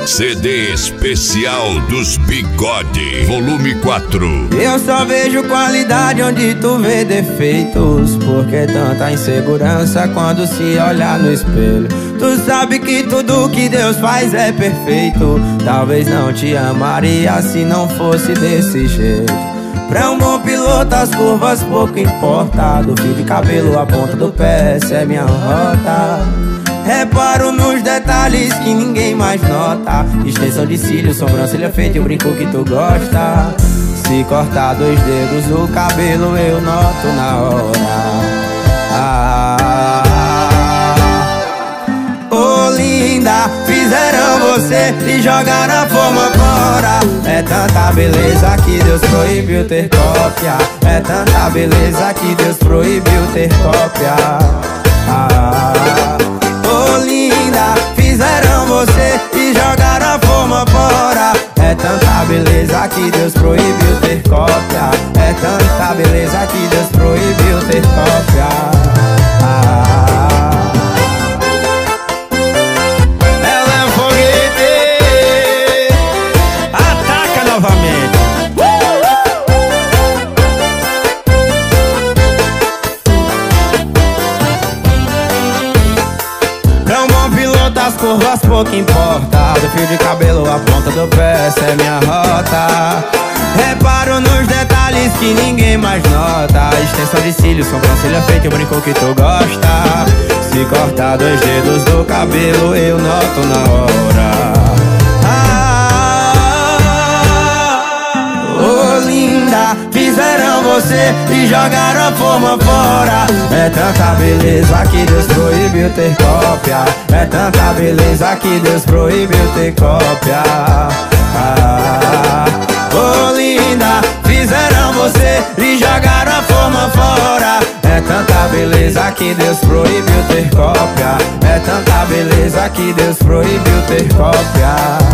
CD especial dos Bigode, volume 4. Eu só vejo qualidade onde tu vê defeitos. Por que tanta insegurança quando se olhar no espelho? Tu sabe que tudo que Deus faz é perfeito. Talvez não te amaria se não fosse desse jeito. Pra um bom piloto as curvas pouco importa. Do fio de cabelo à ponta do pé, essa é minha rota. Reparo nos detalhes que ninguém mais nota. Extensão de cílios, sobrancelha feita e o brinco que tu gosta. Se cortar 2 dedos no cabelo eu noto na hora. Ô linda, fizeram você e jogaram a forma fora. É tanta beleza que Deus proibiu ter cópia. É tanta beleza que Deus proibiu ter cópia. Ô linda, fizeram você e jogaram a forma fora. É tanta beleza que Deus proibiu ter cópia. É tanta beleza que Deus proibiu ter cópia. Ela é um foguete. Ataca novamente. Pra um bom piloto as curvas pouco importa. Do fio de cabelo à ponta do pé, essa é minha rota. Reparo nos detalhes que ninguém mais nota. Extensão de cílios, sobrancelha feita e o brinco que tu gosta. Se cortar 2 dedos do cabelo eu noto na hora. Ô linda, fizeram você e jogaram a forma fora. É tanta beleza que Deus proibiu ter cópia. É tanta beleza que Deus proibiu ter cópia. Ô linda, fizeram você e jogaram a forma fora. É tanta beleza que Deus proibiu ter cópia. É tanta beleza que Deus proibiu ter cópia.